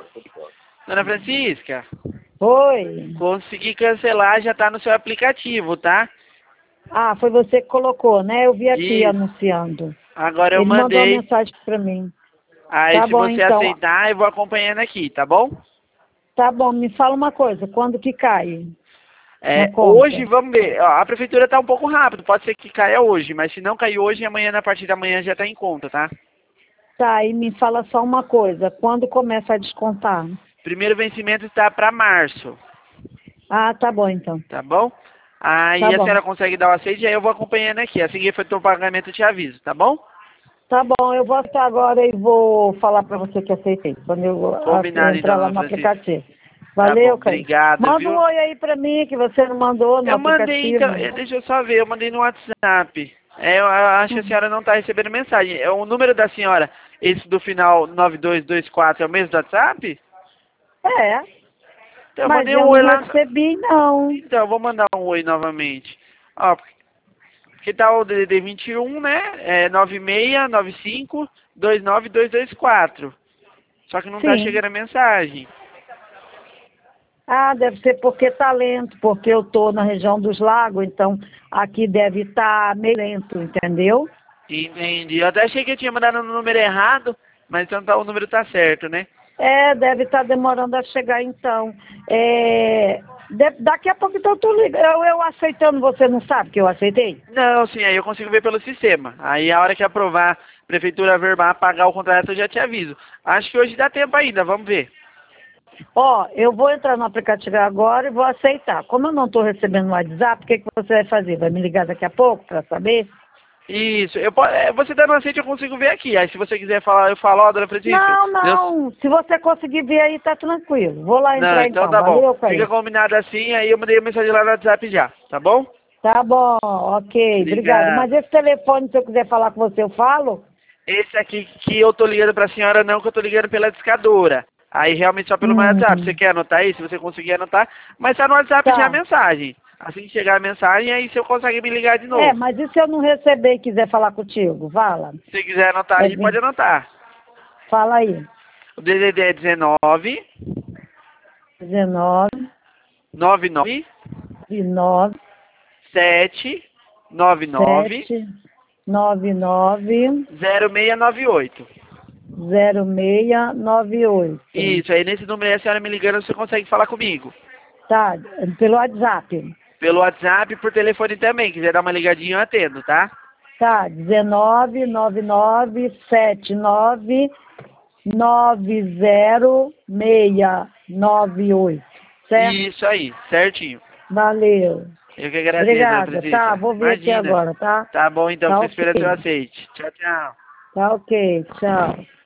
Dona Francisca, Oi. consegui cancelar, já tá no seu aplicativo, tá? Ah, foi você que colocou, né? Eu vi aqui Isso. anunciando. Agora eu Ele mandou uma mandei. mensagem pra mim. Aí Tá se bom, você então. aceitar, eu vou acompanhando aqui, tá bom? Tá bom, me fala uma coisa. Quando que cai na Hoje, conta? vamos ver. Ó, a prefeitura tá um pouco rápido, pode ser que caia hoje, mas se não cair hoje, amanhã, a partir da manhã, já tá em conta, tá? Tá, e me fala só uma coisa. Quando começa a descontar? Primeiro vencimento está para março, Ah, tá bom, então. tá bom? Tá Aí a bom. senhora consegue dar o aceite, aí eu vou acompanhando aqui. Assim que for o pagamento, eu te aviso, tá bom? Tá bom, eu vou até agora e vou falar pra você que aceitei. Quando eu Combinado entrar então, lá dona no Francisca. aplicativo. Tá bom, Valeu, Caio. obrigado, Manda um viu? oi aí pra mim que você não mandou no Eu mandei, então, aplicativo. deixa eu só ver, eu mandei no WhatsApp. Eu acho que a senhora não está recebendo mensagem. É o número da senhora, esse do final 9224, é o mesmo do WhatsApp? É, Então, eu mas mandei um eu não oi lá. recebi, não. Então, eu vou mandar um oi novamente. Ó, porque tá o DDD 21, né? É 9695-29224. Só que não tá Sim. chegando a mensagem. Ah, deve ser porque tá lento, porque eu tô na região dos lagos, então aqui deve estar meio lento, entendeu? Entendi. Eu até achei que eu tinha mandado no número errado, mas então tá, o número tá certo, né? É, deve estar demorando a chegar então. Daqui a pouco então tu liga. Eu aceitando, você não sabe que eu aceitei? Não, sim, aí eu consigo ver pelo sistema. Aí a hora que aprovar, a prefeitura verbal pagar o contrato, eu já te aviso. Acho que hoje dá tempo ainda, vamos ver. Ó, eu vou entrar no aplicativo agora e vou aceitar. Como eu não estou recebendo no WhatsApp, o que você vai fazer? Vai me ligar daqui a pouco para saber? Isso, você dando aceite eu consigo ver aqui. Aí se você quiser falar, eu falo, ó, dona Francisca. Não, não. Se você conseguir ver aí, tá tranquilo. Vou lá Não, entrar então então. tá bom. Valeu, Fica Caio. combinado assim, aí eu mandei a mensagem lá no WhatsApp já, tá bom? Tá bom, ok, obrigado. Mas Obrigado. esse telefone, se eu quiser falar com você, eu falo? Esse aqui que eu tô ligando pra senhora não, que eu tô ligando pela discadora. Aí realmente só pelo meu WhatsApp. Você Hum, quer anotar aí? Se você conseguir anotar. Mas tá no WhatsApp já a tá. mensagem. Assim que chegar a mensagem, aí você consegue me ligar de É, novo. mas e se eu não receber e quiser falar contigo? Fala. Se quiser anotar É, aí, pode anotar. fala aí. O DDD é 19 19, 99 9, 7 99 7, 99, 0698. 0698. Isso, aí nesse número aí a senhora me ligando, você consegue falar comigo. Tá, pelo WhatsApp. Pelo WhatsApp e por telefone também. Quiser dar uma ligadinha, eu atendo, tá? Tá, 19, 99, 79, 90698. Certo? Isso aí, certinho. Valeu. Eu que agradeço, dona Obrigada. Tá, Francisca. vou ver aqui Imagina. agora, tá? Tá bom então, Tá fico esperando seu ok. aceite. Tchau, tchau. Tá ok. Tchau.